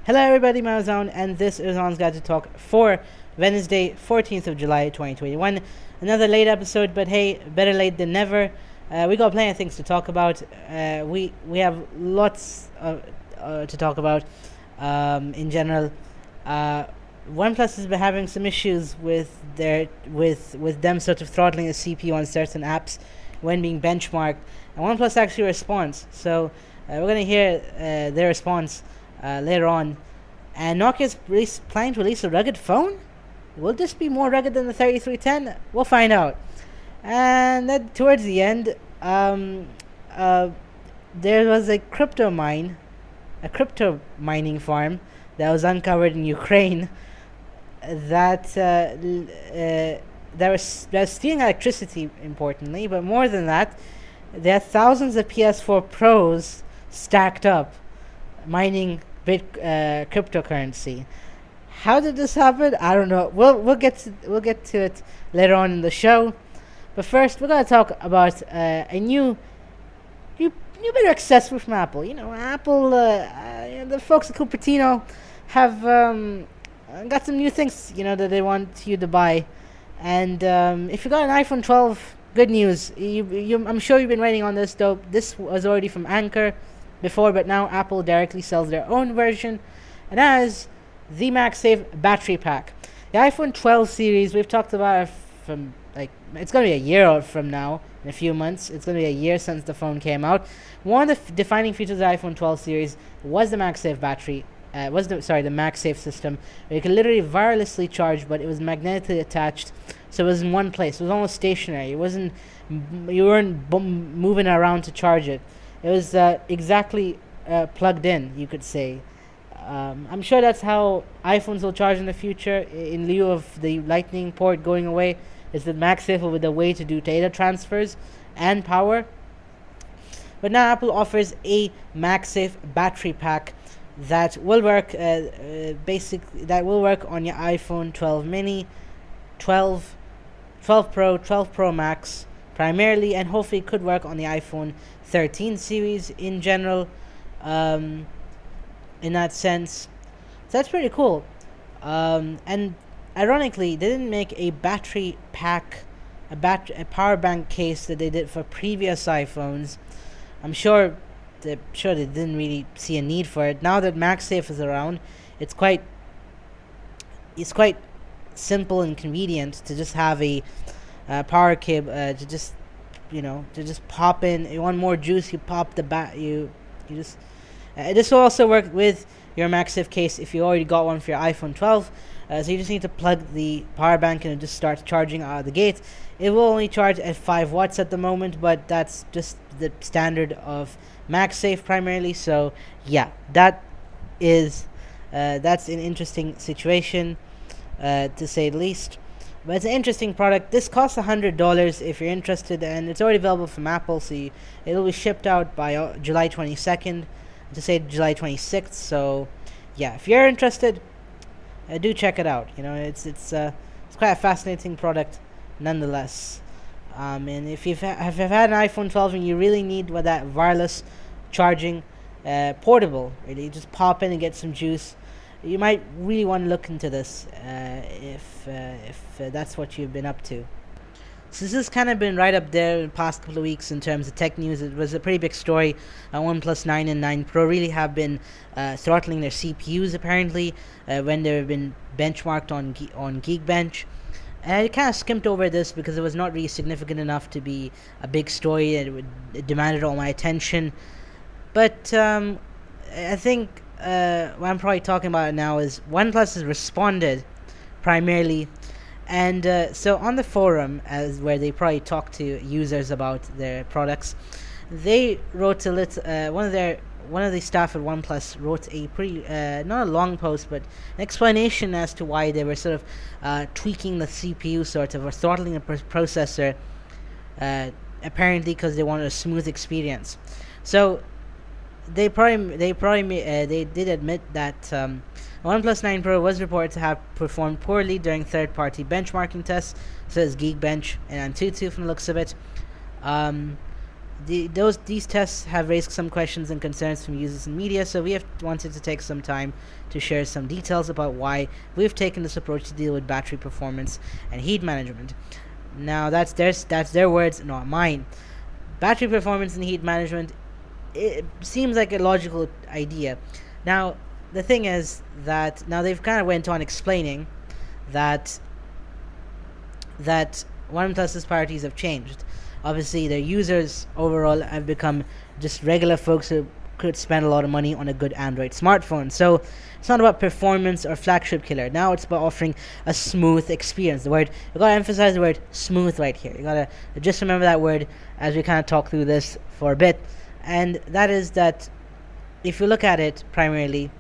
Hello everybody, Malzone, and this is On's Guide to Talk for Wednesday, 14th of July, 2021. Another late episode, but hey, better late than never. We got plenty of things to talk about. We have lots to talk about in general. OnePlus has been having some issues with them sort of throttling the CPU on certain apps when being benchmarked, and OnePlus actually responds. So we're gonna hear their response later on. And Nokia's planning to release a rugged phone. Will this be more rugged than the 3310? We'll find out. And then towards the end, there was a crypto mining farm that was uncovered in Ukraine that was stealing electricity, importantly, but more than that, there are thousands of PS4 Pros stacked up mining cryptocurrency. How did this happen? I don't know. We'll get to it later on in the show. But first, we're gonna talk about a new bit of accessory from Apple. You know, Apple, the folks at Cupertino have got some new things, that they want you to buy. And if you got an iPhone 12, good news. I'm sure you've been waiting on this, though. This was already from Anker before, but now Apple directly sells their own version, and as the MagSafe battery pack. The iPhone 12 series, we've talked about it from, it's going to be a year from now, in a few months. It's going to be a year since the phone came out. One of the defining features of the iPhone 12 series was the MagSafe battery, the MagSafe system, where you could literally wirelessly charge, but it was magnetically attached, so it was in one place. It was almost stationary. You weren't moving around to charge it. It was exactly plugged in, you could say. I'm sure that's how iPhones will charge in the future, in lieu of the Lightning port going away. Is that MagSafe will be the way to do data transfers and power. But now Apple offers a MagSafe battery pack that will work that will work on your iPhone 12 mini, 12 Pro, 12 Pro Max primarily, and hopefully could work on the iPhone 13 series in general, in that sense. So that's pretty cool. And ironically, they didn't make a battery pack, a power bank case that they did for previous iPhones. I'm sure they didn't really see a need for it. Now that MagSafe is around, it's quite simple and convenient to just have a power cable to just pop in. You want more juice, you pop the this will also work with your MagSafe case if you already got one for your iPhone 12. So you just need to plug the power bank and it just starts charging out of the gate. It will only charge at 5 watts at the moment, but that's just the standard of MagSafe primarily. So yeah, that's an interesting situation, to say the least. But it's an interesting product. This costs $100 if you're interested, and it's already available from Apple, so it'll be shipped out by July 22nd, to say July 26th. So yeah, if you're interested, do check it out. It's quite a fascinating product nonetheless. And if you've had an iPhone 12 and you really need that wireless charging, portable, really just pop in and get some juice, you might really want to look into this if that's what you've been up to. So this has kind of been right up there in the past couple of weeks in terms of tech news. It was a pretty big story. OnePlus 9 and 9 Pro really have been throttling their CPUs apparently when they've been benchmarked on Geekbench. And I kind of skimmed over this because it was not really significant enough to be a big story, and it demanded all my attention. But I think what I'm probably talking about now is OnePlus has responded primarily. And so on the forum, where they probably talk to users about their products, they wrote one of the staff at OnePlus wrote a pretty not a long post, but an explanation as to why they were sort of tweaking the CPU, sort of, or throttling the processor, apparently because they wanted a smooth experience. So they did admit that OnePlus 9 Pro was reported to have performed poorly during third-party benchmarking tests, such as Geekbench and Antutu from the looks of it. These tests have raised some questions and concerns from users and media, so we have wanted to take some time to share some details about why we've taken this approach to deal with battery performance and heat management. Now that's their words, not mine. Battery performance and heat management, it seems like a logical idea. Now the thing is that now they've kind of went on explaining that OnePlus's priorities have changed. Obviously, their users overall have become just regular folks who could spend a lot of money on a good Android smartphone. So it's not about performance or flagship killer. Now it's about offering a smooth experience. You gotta emphasize the word smooth right here. You gotta just remember that word as we kind of talk through this for a bit. And that is that if you look at it primarily,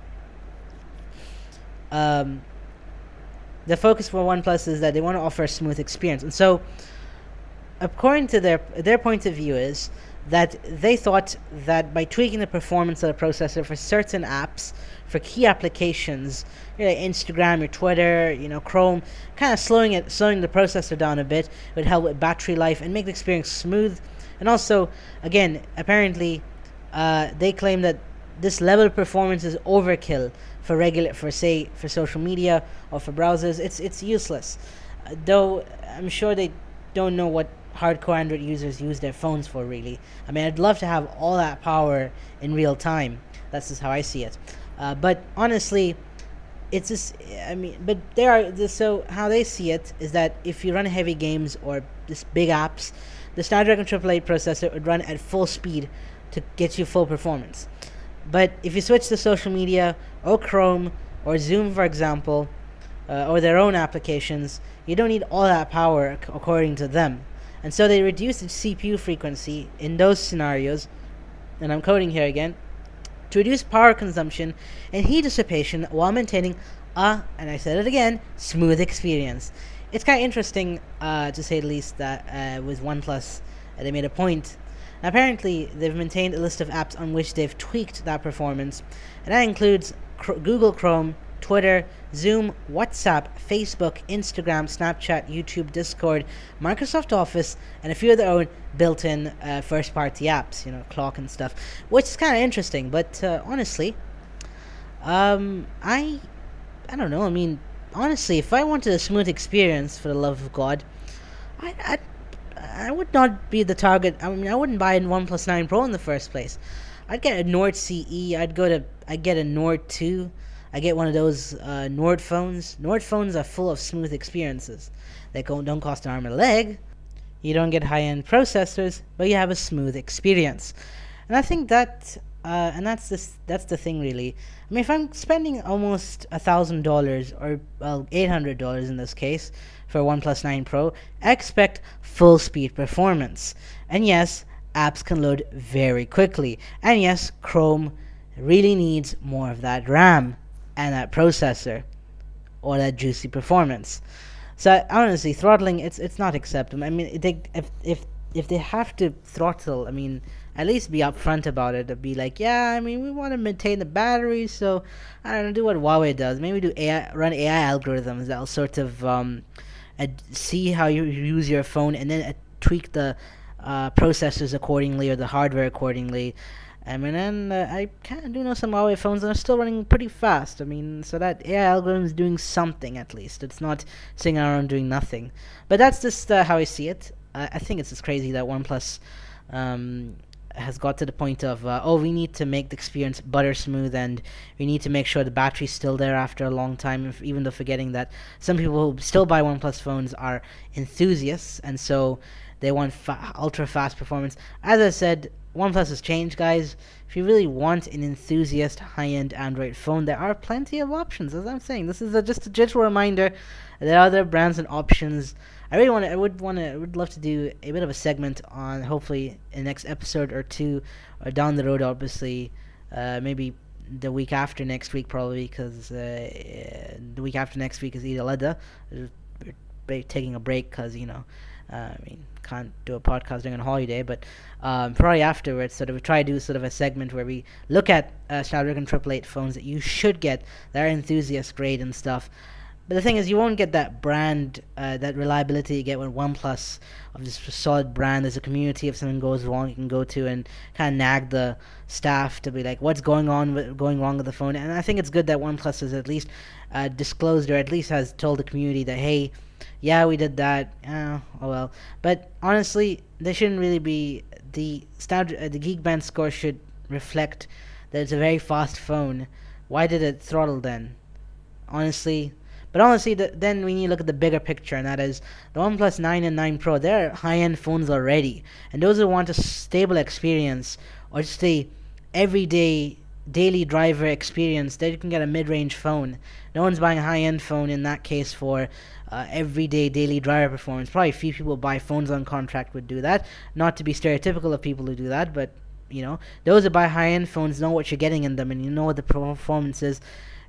the focus for OnePlus is that they want to offer a smooth experience. And so, according to their point of view, is that they thought that by tweaking the performance of the processor for certain apps, for key applications, like Instagram, your Twitter, Chrome, kind of slowing the processor down a bit would help with battery life and make the experience smooth. And also, again, apparently, they claim that this level of performance is overkill for social media or for browsers. It's useless. Though I'm sure they don't know what hardcore Android users use their phones for, really. I mean, I'd love to have all that power in real time. That's just how I see it. But honestly, it's just, so how they see it is that if you run heavy games or just big apps, the Snapdragon 888 processor would run at full speed to get you full performance. But if you switch to social media or Chrome or Zoom, for example, or their own applications, you don't need all that power according to them. And so they reduce the CPU frequency in those scenarios, and I'm quoting here again, to reduce power consumption and heat dissipation while maintaining and I said it again, smooth experience. It's kind of interesting, to say the least, that with OnePlus, they made a point. Now, apparently, they've maintained a list of apps on which they've tweaked that performance, and that includes Google Chrome, Twitter, Zoom, WhatsApp, Facebook, Instagram, Snapchat, YouTube, Discord, Microsoft Office, and a few of their own built-in first-party apps, Clock and stuff, which is kind of interesting. But honestly, I don't know. I mean, honestly, if I wanted a smooth experience, for the love of God, I would not be the target. I mean, I wouldn't buy a OnePlus 9 Pro in the first place. I'd get a Nord CE. I'd get a Nord 2. I get one of those Nord phones. Nord phones are full of smooth experiences. They don't cost an arm and a leg. You don't get high-end processors, but you have a smooth experience. And I think that, that's the thing, really. I mean, if I'm spending almost $1,000 or $800 in this case for OnePlus 9 Pro, I expect full speed performance. And yes, apps can load very quickly. And yes, Chrome really needs more of that RAM and that processor or that juicy performance. So honestly, throttling, it's not acceptable. I mean, if they have to throttle, I mean, at least be upfront about it. To be like, yeah, I mean, we want to maintain the battery, so I don't know, do what Huawei does. Maybe run AI algorithms that'll sort of see how you use your phone and then tweak the processors accordingly or the hardware accordingly. I mean, and I kind of do know some Huawei phones that are still running pretty fast. I mean, so that AI algorithm is doing something at least. It's not sitting around doing nothing. But that's just how I see it. I think it's just crazy that OnePlus has got to the point of, we need to make the experience butter smooth, and we need to make sure the battery's still there after a long time, even though forgetting that some people who still buy OnePlus phones are enthusiasts, and so they want ultra fast performance. As I said, OnePlus has changed, guys. If you really want an enthusiast high-end Android phone, there are plenty of options. As I'm saying, this is just a gentle reminder. There are other brands and options. I would love to do a bit of a segment on, hopefully in the next episode or two, or down the road, obviously, maybe the week after next week, probably, because the week after next week is Eid al-Adha. We're taking a break because, can't do a podcast during a holiday, but probably afterwards, sort of we try to do sort of a segment where we look at Snapdragon 888 phones that you should get that are enthusiast grade and stuff. But the thing is, you won't get that brand, that reliability you get with OnePlus, of this solid brand. There's a community. If something goes wrong, you can go to and kind of nag the staff to be like, what's going wrong with the phone. And I think it's good that OnePlus has at least disclosed, or at least has told the community that, hey, yeah, we did that. Oh well. But honestly, there shouldn't really be the standard. The Geekbench score should reflect that it's a very fast phone. Why did it throttle then? Honestly. But honestly, then we need to look at the bigger picture, and that is the OnePlus 9 and 9 Pro. They're high-end phones already, and those who want a stable experience, or just a everyday daily driver experience, they can get a mid-range phone. No one's buying a high-end phone in that case for everyday daily driver performance. Probably a few people buy phones on contract would do that. Not to be stereotypical of people who do that, but those who buy high-end phones know what you're getting in them, and you know what the performance is.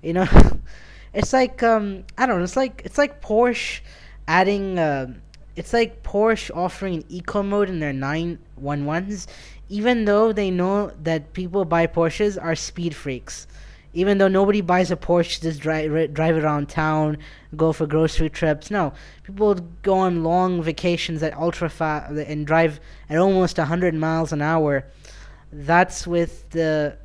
It's like I don't know. It's like Porsche adding. It's like Porsche offering an eco mode in their 911s, even though they know that people buy Porsches are speed freaks. Even though nobody buys a Porsche to just drive around town, go for grocery trips. No, people go on long vacations at ultra fast and drive at almost 100 miles an hour. That's with their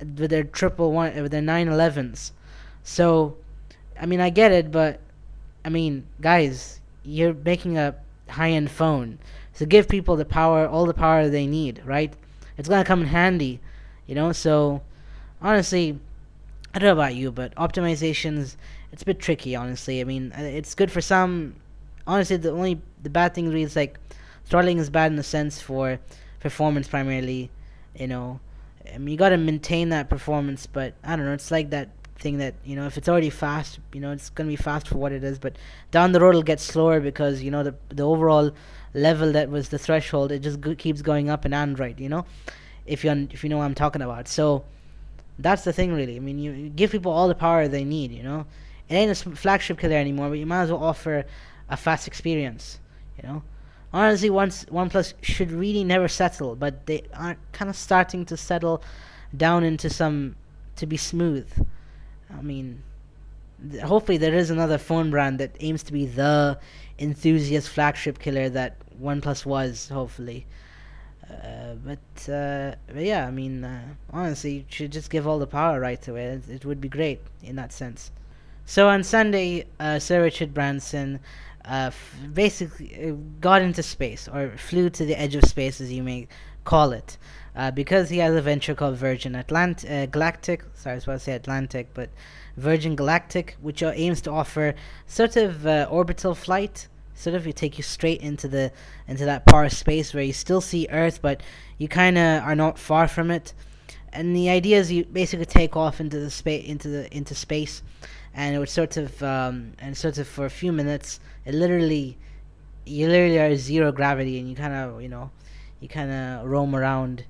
with their 911s. So, I mean, I get it, but I mean, guys, you're making a high-end phone, so give people all the power they need, right? It's gonna come in handy, So, honestly, I don't know about you, but optimizations, it's a bit tricky, honestly. I mean, it's good for some. Honestly, the bad thing really is like throttling is bad in the sense for performance primarily. I mean, you gotta maintain that performance, but I don't know. It's like that thing that if it's already fast, it's gonna be fast for what it is, but down the road it'll get slower because the overall level that was the threshold, it just keeps going up in Android. If you know what I'm talking about. So that's the thing, really. I mean, you give people all the power they need. It ain't a flagship killer anymore, but you might as well offer a fast experience. Honestly, OnePlus should really never settle, but they are kind of starting to settle down into to be smooth. I mean, hopefully there is another phone brand that aims to be the enthusiast flagship killer that OnePlus was, hopefully. But yeah, I mean, honestly, you should just give all the power right away. It would be great in that sense. So on Sunday, Sir Richard Branson basically got into space, or flew to the edge of space, as you may call it. Because he has a venture called Virgin Galactic. Sorry, I was about to say Atlantic, but Virgin Galactic, which aims to offer sort of orbital flight. Sort of, you take you straight into that part of space where you still see Earth, but you kind of are not far from it. And the idea is you basically take off into space, and it would sort of for a few minutes, you literally are zero gravity, and you kind of roam around,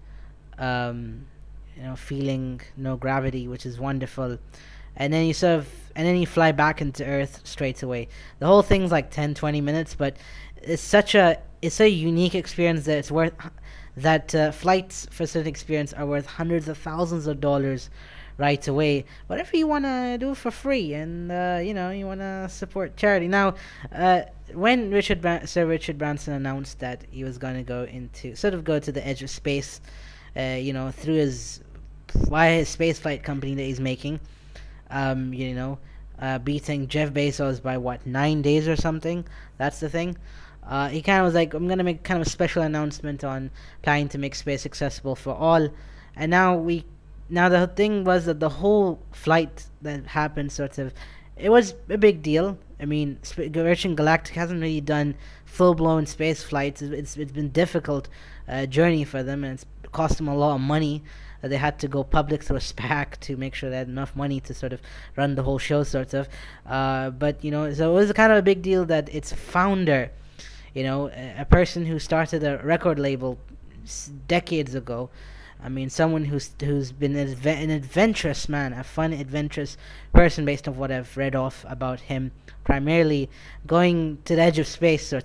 feeling no gravity, which is wonderful. And then you fly back into Earth straight away. The whole thing's like 10-20 minutes, but it's a unique experience that it's worth, that flights for certain experience are worth hundreds of thousands of dollars right away. Whatever you want to do for free, and you want to support charity. Now, when Sir Richard Branson announced that he was going to go to the edge of space, through his space flight company that he's making, beating Jeff Bezos by 9 days or something. That's the thing. He kind of was like, I'm gonna make kind of a special announcement on planning to make space accessible for all. And now the thing was that the whole flight that happened it was a big deal. I mean, Virgin Galactic hasn't really done full-blown space flights. It's been difficult journey for them, and it's cost them a lot of money. They had to go public through a SPAC to make sure they had enough money to sort of run the whole show, but so it was kind of a big deal that its founder, a person who started a record label decades ago. I mean, someone who's been an adventurous man, a fun, adventurous person, based on what I've read off about him, primarily going to the edge of space,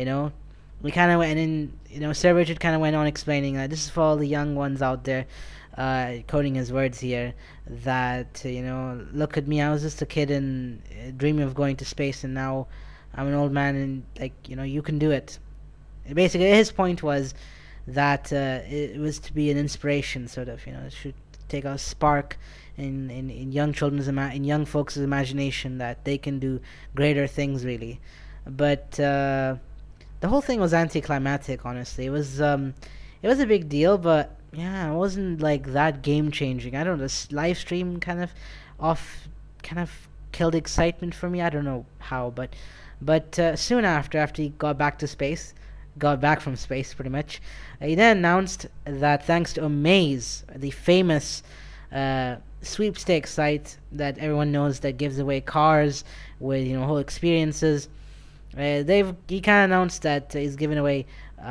We kind of went in, Sir Richard kind of went on explaining that this is for all the young ones out there. quoting his words here, that look at me, I was just a kid and dreaming of going to space, and now I'm an old man, and you can do it. Basically, his point was that it was to be an inspiration, sort of. It should take a spark in young in young folks' imagination, that they can do greater things, really. But the whole thing was anticlimactic. Honestly, it was a big deal, but yeah, it wasn't like that game changing. I don't know. This live stream off, kind of killed excitement for me. I don't know how, but soon after he got back from space, pretty much, he then announced that thanks to Amaze, the famous sweepstakes site that everyone knows, that gives away cars with whole experiences. He kind of announced that he's giving away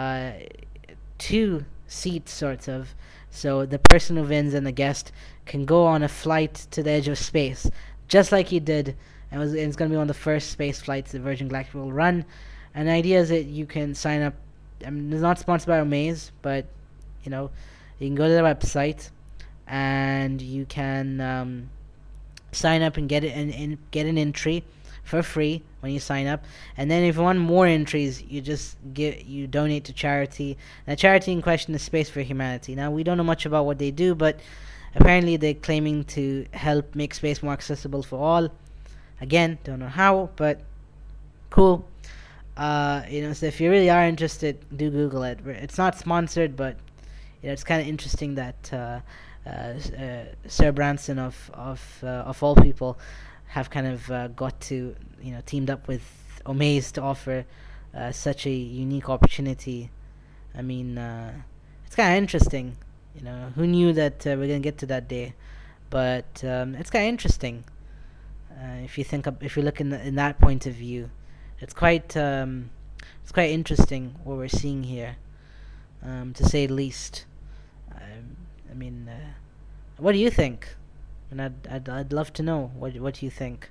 two seats, sort of, so the person who wins and the guest can go on a flight to the edge of space, just like he did. And it's going to be one of the first space flights the Virgin Galactic will run. And the idea is that you can sign up. I mean, it's not sponsored by Amaze, but you can go to their website and you can sign up and get it and get an entry for free when you sign up. And then if you want more entries, you donate to charity. And the charity in question is Space for Humanity. Now, we don't know much about what they do, but apparently they're claiming to help make space more accessible for all. Again, don't know how, but cool. So if you really are interested, do Google it. It's not sponsored, but it's kind of interesting that Sir Branson of all people have kind of got to teamed up with Omaze to offer such a unique opportunity. I mean, it's kind of interesting. Who knew that we're gonna get to that day? But it's kind of interesting if you look in that point of view. It's quite interesting what we're seeing here, to say the least. I mean, what do you think? And I'd love to know what you think.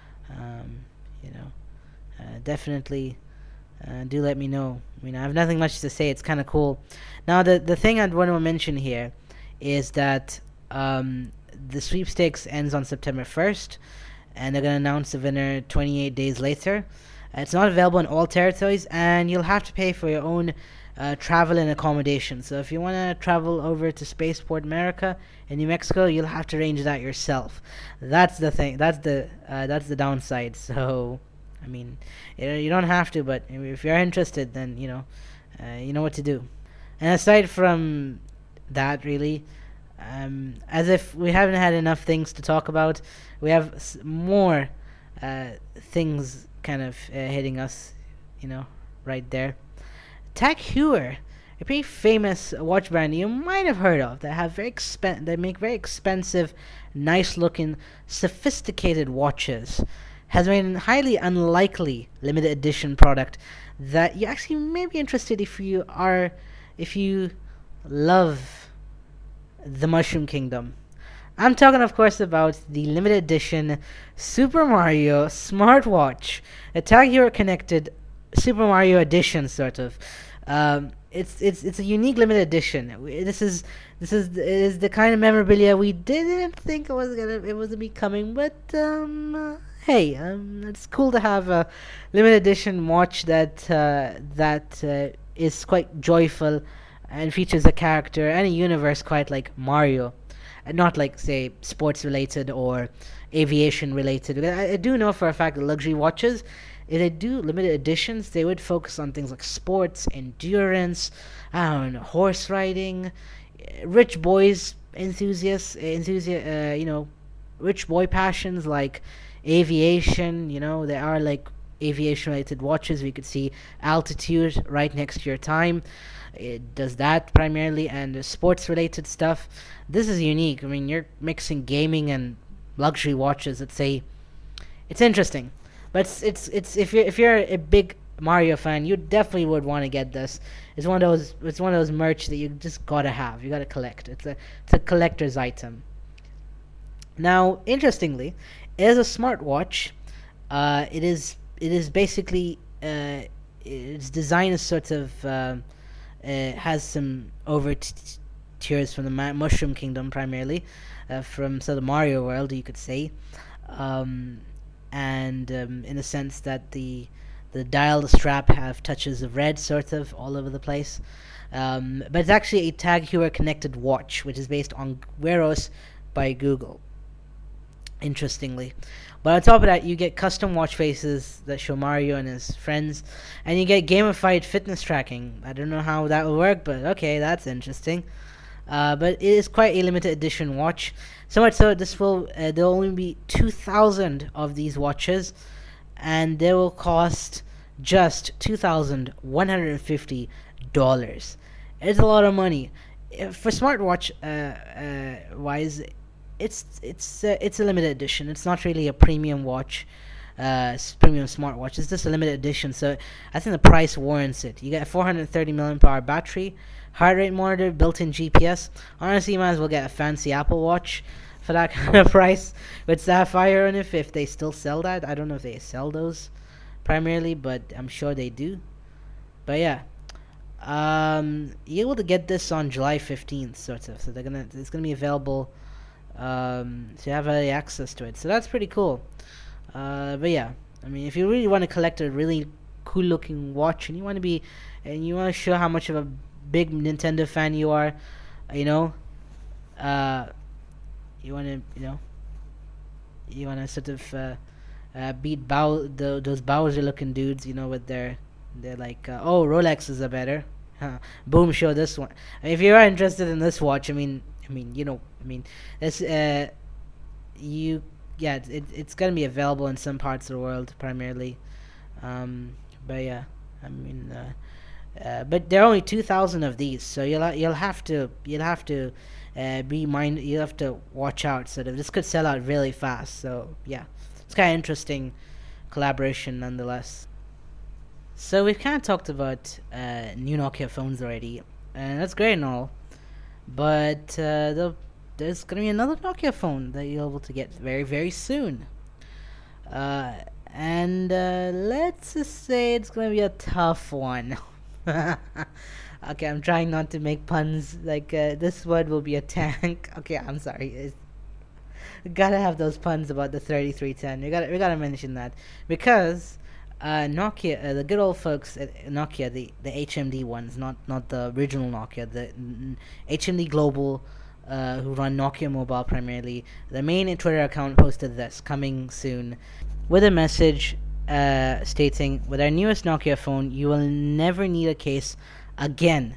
Definitely do let me know. I mean, I have nothing much to say. It's kind of cool. Now, the thing I'd want to mention here is that the sweepstakes ends on September 1st, and they're going to announce the winner 28 days later. It's not available in all territories, and you'll have to pay for your own travel and accommodation. So if you want to travel over to Spaceport America in New Mexico, you'll have to arrange that yourself. That's the thing. That's the downside. So, I mean, you don't have to, but if you're interested, then you know what to do. And aside from that, really, as if we haven't had enough things to talk about, we have more things kind of hitting us, right there. Tag Heuer, a pretty famous watch brand you might have heard of, that make very expensive, nice-looking, sophisticated watches, has made a highly unlikely limited edition product that you actually may be interested if you love the Mushroom Kingdom. I'm talking, of course, about the limited edition Super Mario smartwatch, a Tag Heuer connected Super Mario edition, sort of. It's a unique limited edition. This is the kind of memorabilia we didn't think it was be coming, but hey, it's cool to have a limited edition watch that is quite joyful and features a character and a universe quite like Mario. Not like, say, sports related or aviation related. I do know for a fact that luxury watches, if they do limited editions, they would focus on things like sports, endurance, I don't know, horse riding, rich boys rich boy passions like aviation. There are like aviation related watches. We could see altitude right next to your time. It does that primarily, and sports related stuff. This is unique. I mean, you're mixing gaming and luxury watches. It's interesting, but it's if you're a big Mario fan, you definitely would want to get this. It's one of those merch that you just gotta have. You gotta collect. It's a collector's item. Now, interestingly, it is a smartwatch. It is basically its design is sort of has some Tears from the Mushroom Kingdom, primarily, from the Mario world, you could say, um, and in the sense that the dial, the strap have touches of red, sort of all over the place. But it's actually a Tag Heuer connected watch, which is based on Wear OS by Google. Interestingly, but on top of that, you get custom watch faces that show Mario and his friends, and you get gamified fitness tracking. I don't know how that will work, but okay, that's interesting. But it is quite a limited edition watch. So much so, there'll only be 2,000 of these watches, and they will cost just $2,150. It's a lot of money for smartwatch wise. It's a limited edition. It's not really a premium watch, premium smartwatch. It's just a limited edition, so I think the price warrants it. You get a 430 milliamp hour battery, heart rate monitor, built-in GPS. Honestly, you might as well get a fancy Apple Watch for that kind of price with Sapphire on it, if they still sell that. I don't know if they sell those primarily, but I'm sure they do. But yeah, you're able to get this on July 15th, sort of. So it's gonna be available. So you have early access to it. So that's pretty cool. But yeah, I mean, if you really want to collect a really cool looking watch and you want to show how much of a big Nintendo fan you are, you know, you want to, sort of beat those Bowser looking dudes, with they're like, oh, Rolexes are better. Boom, show this one. I mean, if you are interested in this watch, it's it's gonna be available in some parts of the world primarily, but yeah, but there are only 2,000 of these, so you'll have to watch out. So that this could sell out really fast. So yeah, it's kind of interesting collaboration nonetheless. So we've kind of talked about new Nokia phones already, and that's great and all. But there's going to be another Nokia phone that you're able to get very, very soon. And let's just say it's going to be a tough one. Okay, I'm trying not to make puns. Like, this word will be a tank. Okay, I'm sorry. Gotta have those puns about the 3310. We gotta mention that. Because Nokia, the good old folks at Nokia, the HMD ones, not the original Nokia, the HMD Global, who run Nokia Mobile primarily, the main Twitter account posted this, coming soon, with a message stating, with our newest Nokia phone, you will never need a case again.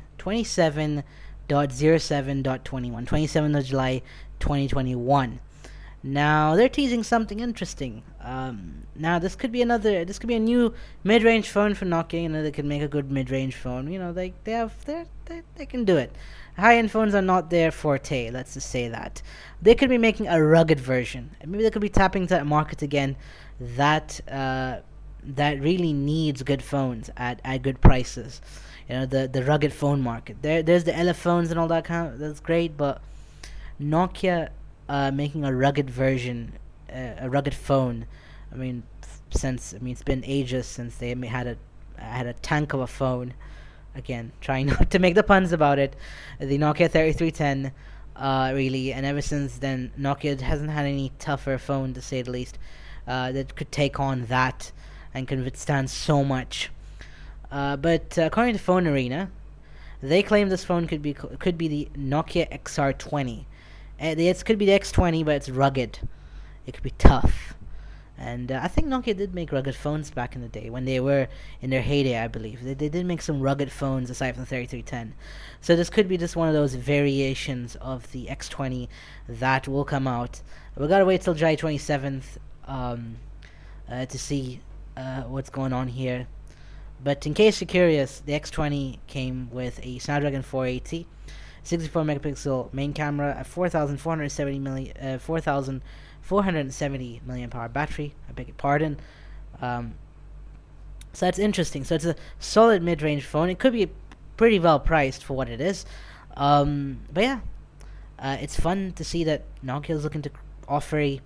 27.07.21, 27th of July 2021. Now they're teasing something interesting. Now this could be a new mid-range phone for Nokia. They could make a good mid-range phone. They can do it. High-end phones are not their forte. Let's just say that. They could be making a rugged version. Maybe they could be tapping into that market again. That really needs good phones at good prices. The rugged phone market. There's the LF phones and all that that's great, but Nokia making a rugged version, a rugged phone. It's been ages since they had a tank of a phone. Again, trying not to make the puns about it. The Nokia 3310, really, and ever since then, Nokia hasn't had any tougher phone, to say the least, that could take on that and can withstand so much. But according to Phone Arena, they claim this phone could be the Nokia XR20. It could be the X20, but it's rugged. It could be tough. And I think Nokia did make rugged phones back in the day, when they were in their heyday, I believe. They did make some rugged phones aside from the 3310. So this could be just one of those variations of the X20 that will come out. We gotta wait till July 27th to see what's going on here. But in case you're curious, the X20 came with a Snapdragon 480, 64 megapixel main camera, a 4,470 milliamp hour battery. I beg your pardon. So that's interesting. So it's a solid mid-range phone. It could be pretty well priced for what it is. But yeah, it's fun to see that Nokia is looking to offer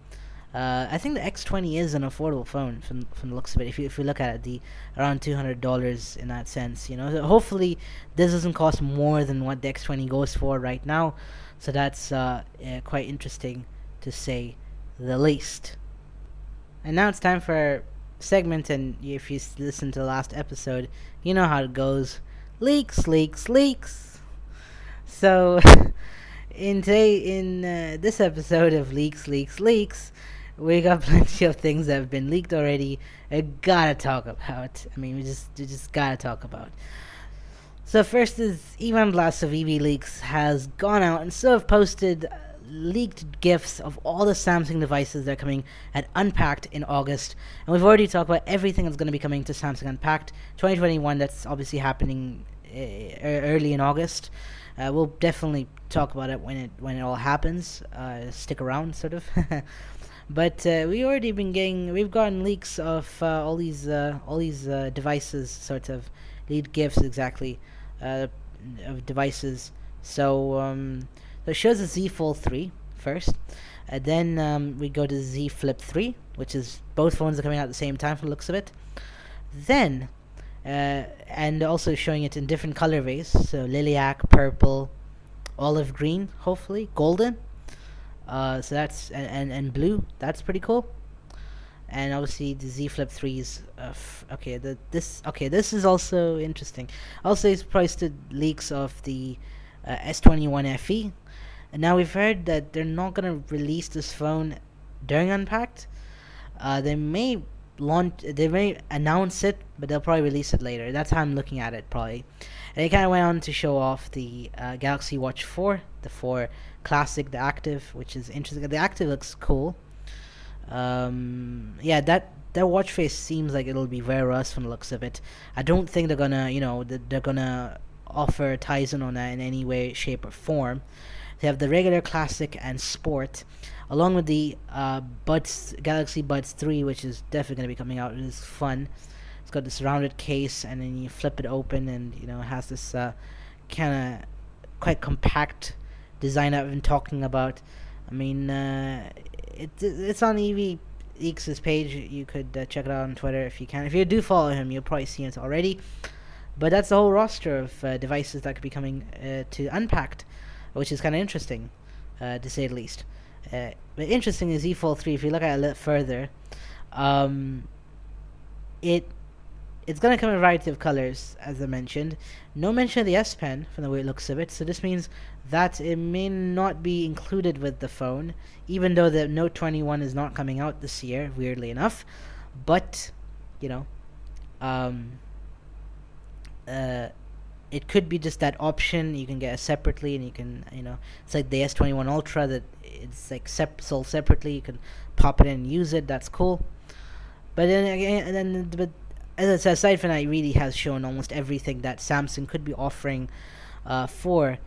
I think the X20 is an affordable phone from the looks of it. If you look at it, the around $200 in that sense, you know. So hopefully, this doesn't cost more than what the X20 goes for right now. So that's quite interesting to say the least. And now it's time for our segment. And if you listen to the last episode, you know how it goes: leaks, leaks, leaks. So in this episode of Leaks, Leaks, Leaks, we got plenty of things that have been leaked already. I gotta talk about. I mean, we just gotta talk about. So first is Ivan Blas of EV Leaks has gone out and sort of posted leaked GIFs of all the Samsung devices that are coming at Unpacked in August. And we've already talked about everything that's going to be coming to Samsung Unpacked 2021. That's obviously happening early in August. We'll definitely talk about it when it all happens. Stick around, sort of. But we've gotten leaks of all these devices, sort of lead GIFs exactly of devices. So it shows the Z Fold 3 first, and then we go to Z Flip 3, which is both phones are coming out at the same time from the looks of it. Then and also showing it in different colorways, so lilac, purple, olive green, hopefully golden. So that's and blue. That's pretty cool. And obviously the Z Flip 3s. This is also interesting. Also, it's posted leaks of the S21 FE, and now we've heard that they're not gonna release this phone during Unpacked. They may announce it, but they'll probably release it later. That's how I'm looking at it, probably. And they kind of went on to show off the Galaxy Watch 4, the 4 Classic, the Active, which is interesting. The Active looks cool. That watch face seems like it'll be Wear OS from the looks of it. I don't think they're gonna offer Tizen on that in any way, shape, or form. They have the regular, Classic, and Sport, along with the Galaxy Buds 3, which is definitely going to be coming out. It is fun. It's got this rounded case, and then you flip it open, and it has this kind of quite compact design I've been talking about. I mean, it's on EV Leaks' page. You could check it out on Twitter if you can. If you do follow him, you'll probably see it already. But that's the whole roster of devices that could be coming to Unpacked, which is kind of interesting, to say the least. But interesting is Z Fold 3. If you look at it a little further, it's going to come in a variety of colors, as I mentioned. No mention of the S Pen from the way it looks of it, so this means that it may not be included with the phone, even though the Note 21 is not coming out this year, weirdly enough. But, it could be just that option. You can get it separately, and you can, it's like the S21 Ultra that it's like sold separately. You can pop it in and use it. That's cool. But then again, but as I said, aside from that, it really has shown almost everything that Samsung could be offering for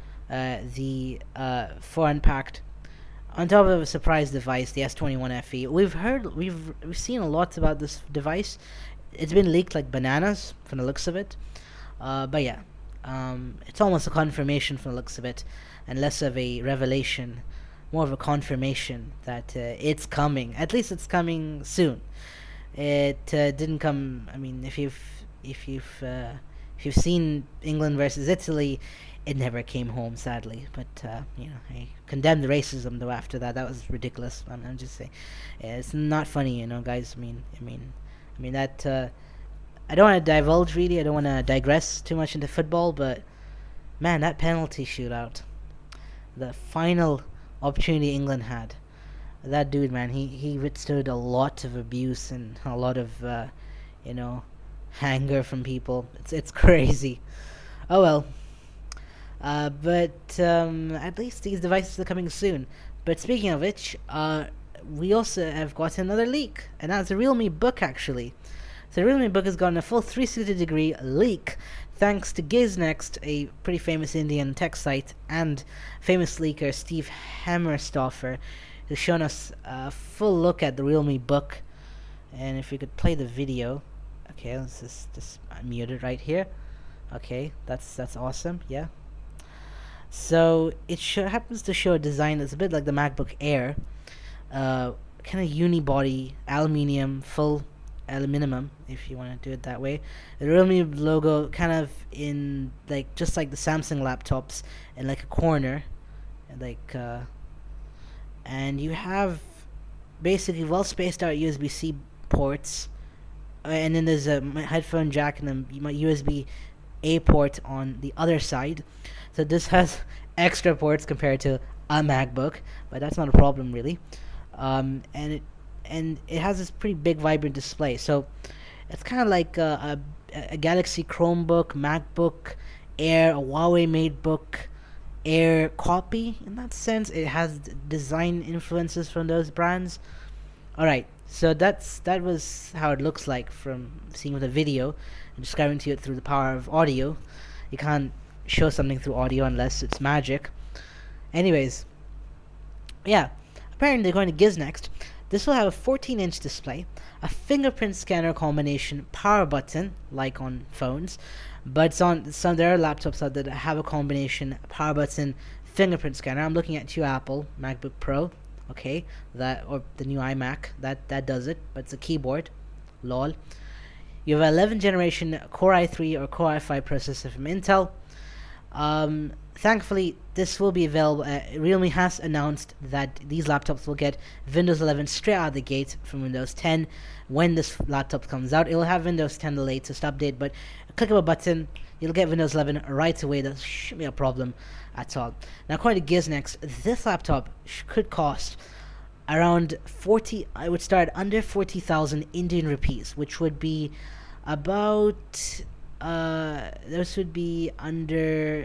Unpacked. On top of a surprise device, the S21 FE. We've seen a lot about this device. It's been leaked like bananas from the looks of it. But yeah, it's almost a confirmation from the looks of it, and less of a revelation, more of a confirmation that it's coming. At least it's coming soon. It didn't come. I mean, if you've seen England versus Italy, it never came home, sadly. But I condemned the racism though after that. That was ridiculous. I'm just saying, it's not funny, guys. I mean that. I don't want to divulge, really. I don't want to digress too much into football, but man, that penalty shootout, the final opportunity England had, that dude, man, he withstood a lot of abuse and a lot of anger from people. It's crazy. Oh well. But at least these devices are coming soon. But speaking of which, we also have got another leak, and that's a Realme Book, actually. So the Realme Book has gotten a full 360-degree leak thanks to GizNext, a pretty famous Indian tech site, and famous leaker Steve Hammerstoffer, who's shown us a full look at the Realme Book. And if we could play the video. Okay, let's just mute it right here. Okay, that's awesome. Yeah. So it happens to show a design that's a bit like the MacBook Air, kind of unibody aluminium, full aluminum, if you want to do it that way. The Realme logo kind of in like just like the Samsung laptops in like a corner, like and you have basically well spaced out USB-C ports, and then there's a headphone jack and a USB A port on the other side. So this has extra ports compared to a MacBook, but that's not a problem really. And it has this pretty big vibrant display. So it's kind of like a Galaxy Chromebook, MacBook Air, a Huawei MateBook Air copy in that sense. It has design influences from those brands. All right, so that was how it looks like from seeing with a video and describing to you through the power of audio. You can't show something through audio unless it's magic. Anyways, yeah, apparently they're going to Giz next. This will have a 14-inch display, a fingerprint scanner combination power button like on phones, but there are laptops out there that have a combination power button fingerprint scanner. I'm looking at two Apple MacBook Pro, okay, that or the new iMac that does it, but it's a keyboard. Lol. You have an 11th generation Core i3 or Core i5 processor from Intel. Thankfully, this will be available. Realme has announced that these laptops will get Windows 11 straight out of the gate from Windows 10 when this laptop comes out. It will have Windows 10, the latest update, but a click of a button, you'll get Windows 11 right away. That shouldn't be a problem at all. Now, according to Giznext, this laptop could cost around 40. I would start under 40,000 Indian rupees, which would be about this would be under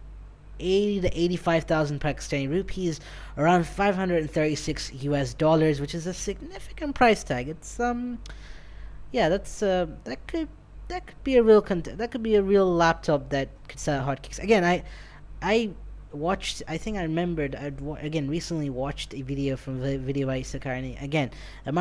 80 to 85,000 Pakistani rupees, around 536 US dollars, which is a significant price tag. It's yeah, that could be a real that could be a real laptop that could sell hotcakes. Again, I watched, I think I remembered, again recently watched a video from Video by Sakarni. Again,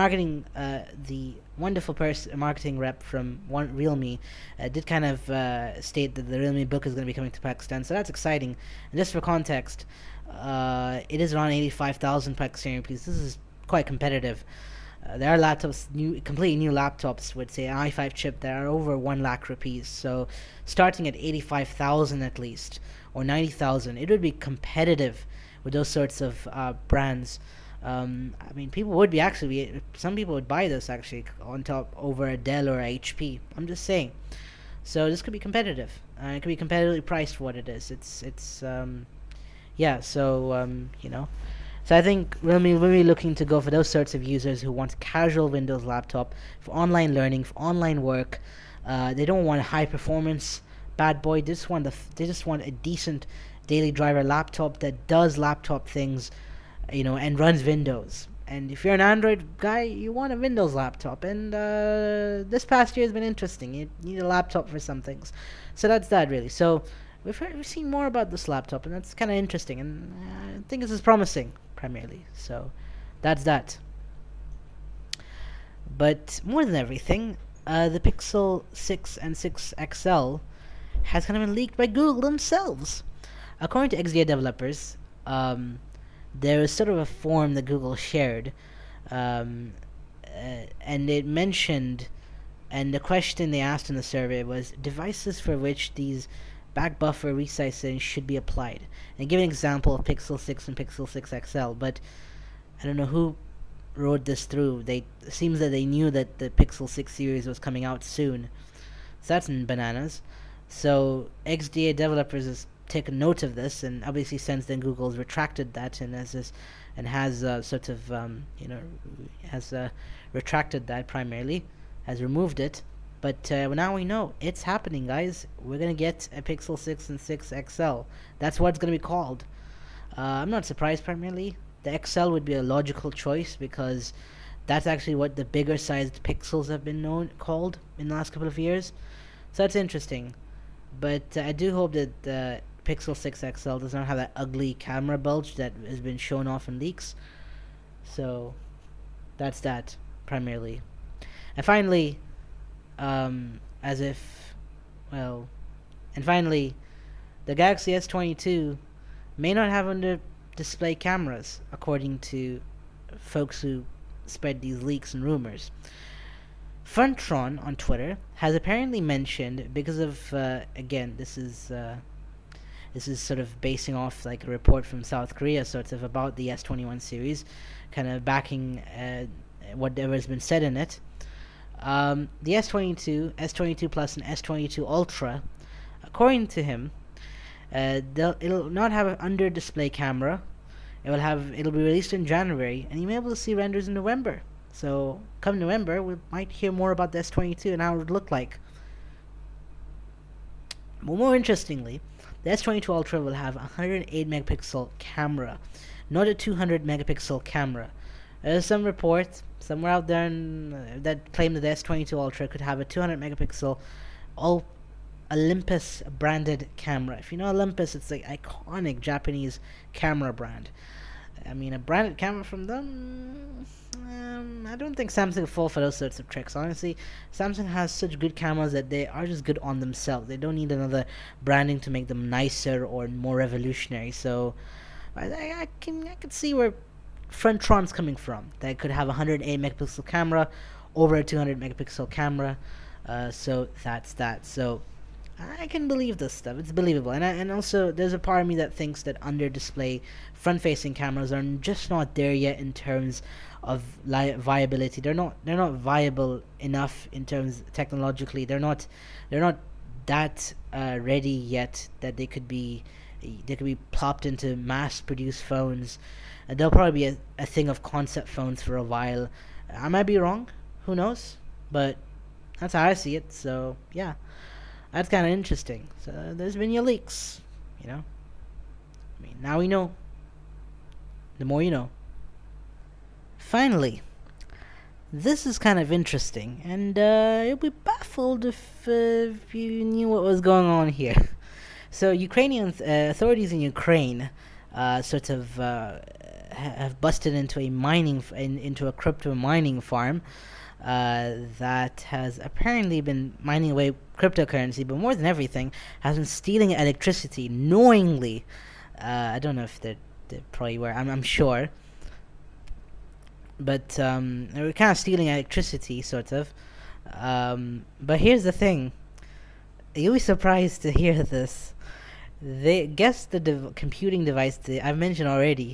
the wonderful marketing rep from Realme did kind of state that the Realme book is going to be coming to Pakistan, so that's exciting. And just for context, it is around 85,000 Pakistani rupees. This is quite competitive. There are laptops, completely new laptops with say an i5 chip that are over 1 lakh rupees. So starting at 85,000 at least, or 90,000, it would be competitive with those sorts of brands. I mean, people would be some people would buy this actually on top over a Dell or a HP. I'm just saying. So this could be competitive. It could be competitively priced for what it is. It's yeah. So you know. So I think Realme will be looking to go for those sorts of users who want a casual Windows laptop for online learning, for online work. They don't want a high performance bad boy. They just want a decent daily driver laptop that does laptop things, you know, and runs Windows. And if you're an Android guy, you want a Windows laptop. And this past year has been interesting. You need a laptop for some things. So that's that really. So we've seen more about this laptop, and that's kind of interesting. And I think this is promising primarily. So that's that. But more than everything, the Pixel 6 and 6 XL has kind of been leaked by Google themselves. According to XDA developers, there was sort of a form that Google shared, and it mentioned, and the question they asked in the survey was devices for which these back buffer resizing should be applied. And give an example of Pixel 6 and Pixel 6 XL, but I don't know who wrote this through. It seems that they knew that the Pixel 6 series was coming out soon. So that's bananas. So XDA developers has taken note of this, and obviously since then Google's retracted that and has retracted that primarily, has removed it. But now we know it's happening, guys. We're gonna get a Pixel 6 and 6 XL. That's what it's gonna be called. I'm not surprised. Primarily, the XL would be a logical choice because that's actually what the bigger sized Pixels have been called in the last couple of years. So that's interesting. But I do hope that the Pixel 6 XL does not have that ugly camera bulge that has been shown off in leaks. So that's that primarily. And finally, the Galaxy S22 may not have under display cameras, according to folks who spread these leaks and rumors. Frontron on Twitter has apparently mentioned, because of again, this is sort of basing off like a report from South Korea, sort of about the S21 series, kind of backing whatever has been said in it. The S22, S22 Plus, and S22 Ultra, according to him, it'll not have an under-display camera. It'll be released in January, and you'll be able to see renders in November. So come November, we might hear more about the S22 and how it would look like. But more interestingly, the S22 Ultra will have a 108 megapixel camera, not a 200 megapixel camera. There's some reports somewhere out there that claim that the S22 Ultra could have a 200 megapixel Olympus branded camera. If you know Olympus, it's like iconic Japanese camera brand. I mean, a branded camera from them, I don't think Samsung will fall for those sorts of tricks. Honestly, Samsung has such good cameras that they are just good on themselves. They don't need another branding to make them nicer or more revolutionary. So I can see where Frontron's coming from. They could have a 108 megapixel camera over a 200 megapixel camera. So that's that. So I can believe this stuff. It's believable. And also, there's a part of me that thinks that under-display, front-facing cameras are just not there yet in terms of viability. They're not viable enough in terms technologically. They're not that ready yet that they could be plopped into mass-produced phones. They'll probably be a thing of concept phones for a while. I might be wrong. Who knows? But that's how I see it. So yeah. That's kind of interesting. So there's been your leaks, you know. I mean, now we know. The more you know. Finally, this is kind of interesting, and you'll be baffled if you knew what was going on here. So Ukrainian authorities in Ukraine sort of have busted into into a crypto mining farm that has apparently been mining away cryptocurrency, but more than everything, has been stealing electricity knowingly. I don't know if they probably were. I'm sure, but they were kind of stealing electricity, sort of. But here's the thing: you'll be surprised to hear this. They guess the computing device I've mentioned already.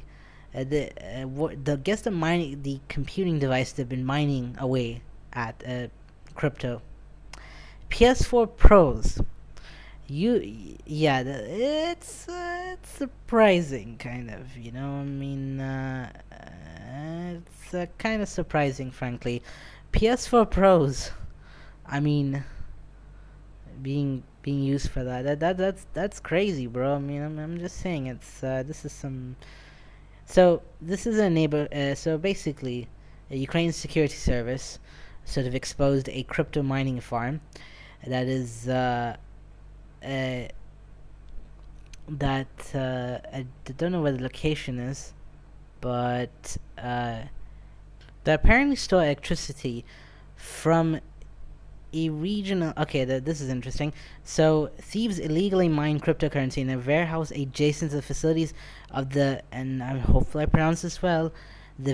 The computing device they've been mining away at crypto. PS4 Pros. It's surprising, kind of. You know, I mean, it's kind of surprising, frankly. PS4 Pros. I mean, being used for that's crazy, bro. I mean, I'm just saying it's this is some. So this is so basically, a Ukraine security service sort of exposed a crypto mining farm that is I don't know where the location is, but they apparently store electricity from a regional. Okay, this is interesting. So thieves illegally mine cryptocurrency in a warehouse adjacent to the facilities of and hopefully I pronounce this well, the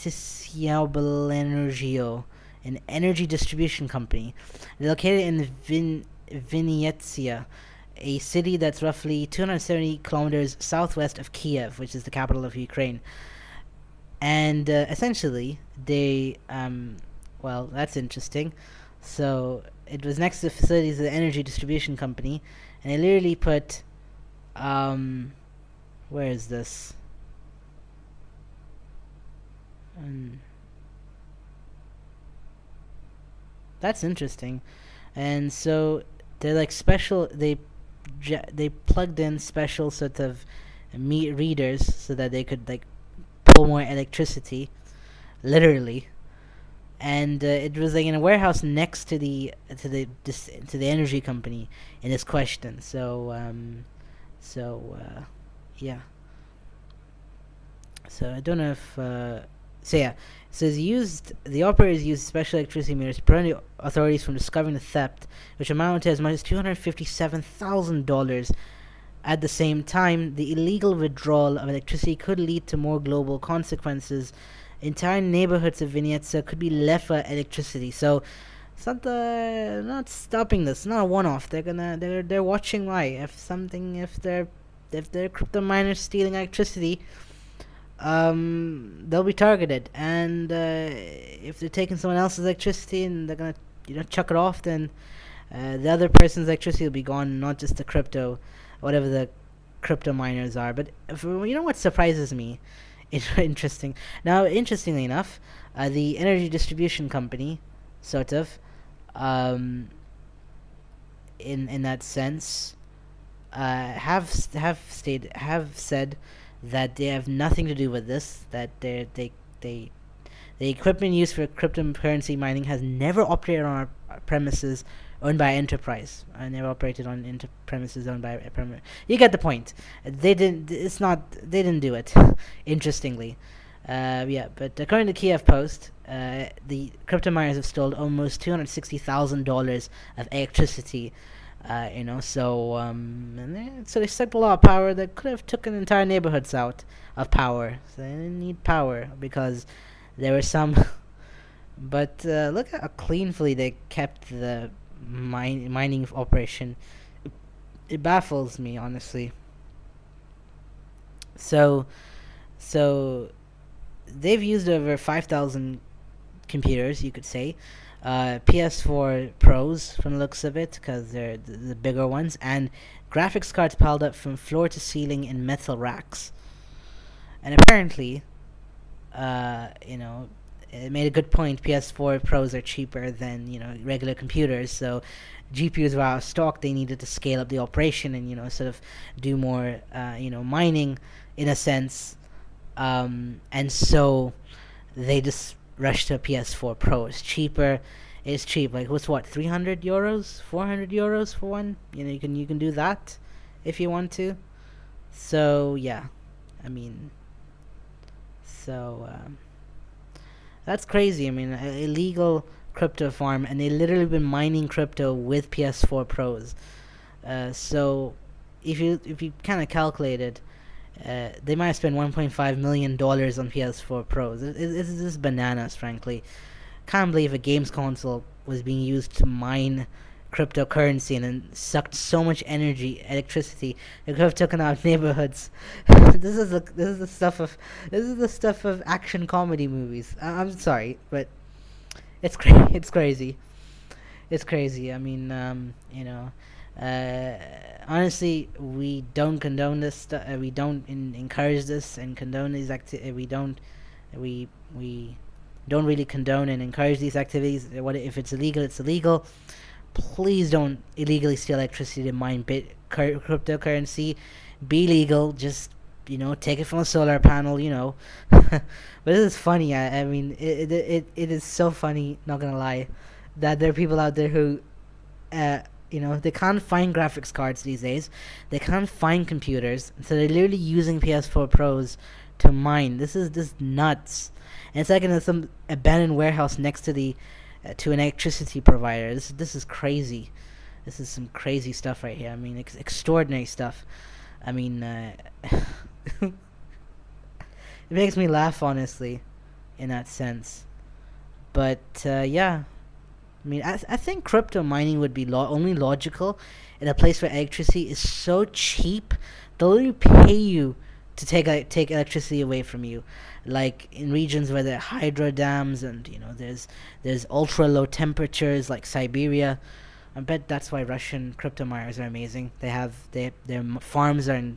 Vinnytsia, an energy distribution company. They're located in Vinnytsia, a city that's roughly 270 kilometers southwest of Kiev, which is the capital of Ukraine. And essentially, they well, that's interesting. So it was next to the facilities of the energy distribution company, and they literally put where is this? That's interesting. And so they're like special. They plugged in special sort of readers so that they could like pull more electricity, literally. And it was like in a warehouse next to the energy company in this question. So yeah. So I don't know if it says the operators used special electricity meters to prevent the authorities from discovering the theft, which amounted to as much as $257,000. At the same time, the illegal withdrawal of electricity could lead to more global consequences entire neighborhoods of Venetia could be left for electricity. So it's not stopping this. It's not a one-off. They're watching why. If they're crypto miners stealing electricity, they'll be targeted. And if they're taking someone else's electricity and they're gonna chuck it off, then the other person's electricity will be gone, not just the crypto, whatever the crypto miners are. But what surprises me, interesting. Now, interestingly enough, the energy distribution company, sort of, in that sense, have said that they have nothing to do with this. That they the equipment used for cryptocurrency mining has never operated on our premises owned by enterprise. I never operated on premises owned by a You get the point. They didn't. It's not. They didn't do it. Interestingly, yeah. But according to Kiev Post, the crypto miners have stolen almost $260,000 of electricity. So they sucked a lot of power that could have taken entire neighborhoods out of power. So they didn't need power because there were some. But look at how cleanly they kept the mining operation. It baffles me, honestly. So they've used over 5,000 computers, you could say. PS4 Pros, from the looks of it, because they're the bigger ones, and graphics cards piled up from floor to ceiling in metal racks. And apparently, it made a good point. PS4 Pros are cheaper than regular computers, so GPUs were out of stock. They needed to scale up the operation and sort of do more mining in a sense, and so they just rushed to a PS4 Pro. It's cheaper. It's cheap. Like what's 300 euros, 400 euros for one. You can do that if you want to. So yeah, I mean, that's crazy. I mean, illegal crypto farm, and they literally been mining crypto with PS4 Pros. So if you kind of calculate it, they might have spent $1.5 million on PS4 Pros. It's just bananas, frankly. Can't believe a games console was being used to mine cryptocurrency and then sucked so much electricity. It could have taken out neighborhoods. This is the stuff of action comedy movies. I'm sorry, but it's crazy. It's crazy. I mean, honestly, we don't condone this. We don't encourage this and condone these activities. We don't really condone and encourage these activities. If it's illegal, it's illegal. Please don't illegally steal electricity to mine cryptocurrency. Be legal. Just take it from a solar panel. But this is funny. I mean, it is so funny. Not gonna lie, that there are people out there who, they can't find graphics cards these days. They can't find computers, so they're literally using PS4 Pros to mine. This is just nuts. And it's like in some abandoned warehouse next to to an electricity provider. This is crazy. This is some crazy stuff right here. I mean, extraordinary stuff. I mean, it makes me laugh, honestly, in that sense. But yeah, I mean, I think crypto mining would be only logical in a place where electricity is so cheap. They'll literally pay you to take electricity away from you, like in regions where there are hydro dams and there's ultra low temperatures like Siberia. I bet that's why Russian crypto miners are amazing. Their farms are in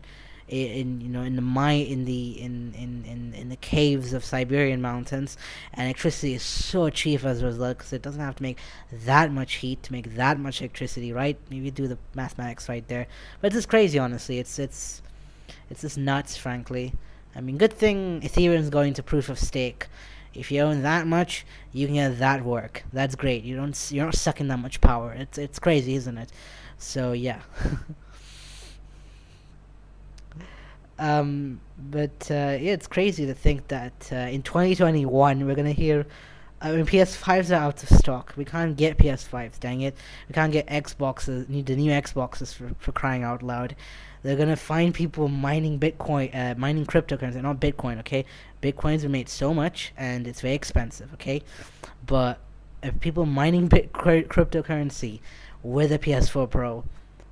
the caves of Siberian mountains, and electricity is so cheap as a result because it doesn't have to make that much heat to make that much electricity, right? Maybe do the mathematics right there, but it's just crazy, honestly. It's just nuts, frankly. I mean, good thing Ethereum's going to proof of stake. If you own that much, you can get that work. That's great. You're not sucking that much power. It's crazy, isn't it? So yeah. But yeah, it's crazy to think that in 2021 we're gonna hear I mean, PS5s are out of stock. We can't get PS5s, dang it. We can't get Xboxes, need the new Xboxes for crying out loud. They're gonna find people mining Bitcoin, mining cryptocurrency, not Bitcoin, okay? Bitcoins are made so much, and it's very expensive, okay? But if people mining cryptocurrency with a PS4 Pro,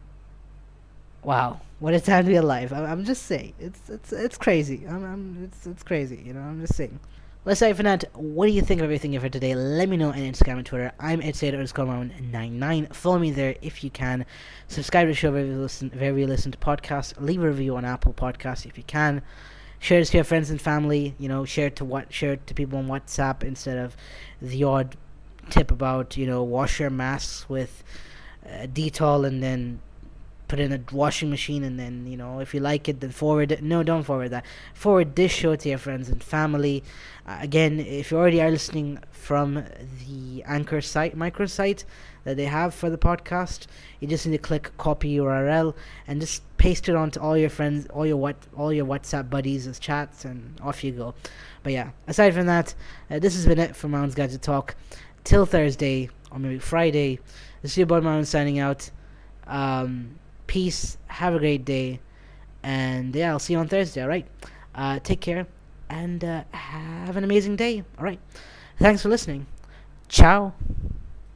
wow, what a time to be alive! I'm just saying, it's crazy. It's crazy. You know, I'm just saying. Well, aside from that, what do you think of everything you've heard today? Let me know on Instagram and Twitter. I'm @Sayer_Marwan99. Follow me there if you can. Subscribe to the show wherever you listen to podcasts. Leave a review on Apple Podcasts if you can. Share this to your friends and family. You know, share it to people on WhatsApp instead of the odd tip about, you know, wash your masks with Dettol and then put in a washing machine, and then, you know, if you like it, then forward it. No, don't forward that. Forward this show to your friends and family. Again, if you already are listening from the Anchor site, microsite that they have for the podcast, you just need to click copy URL and just paste it onto all your friends, all your WhatsApp buddies as chats, and off you go. But yeah, aside from that, this has been it for Marwan's Gadget Talk. Till Thursday or maybe Friday. This is your boy Marwan signing out. Peace, have a great day, and yeah, I'll see you on Thursday, alright? Take care, and have an amazing day, alright? Thanks for listening. Ciao.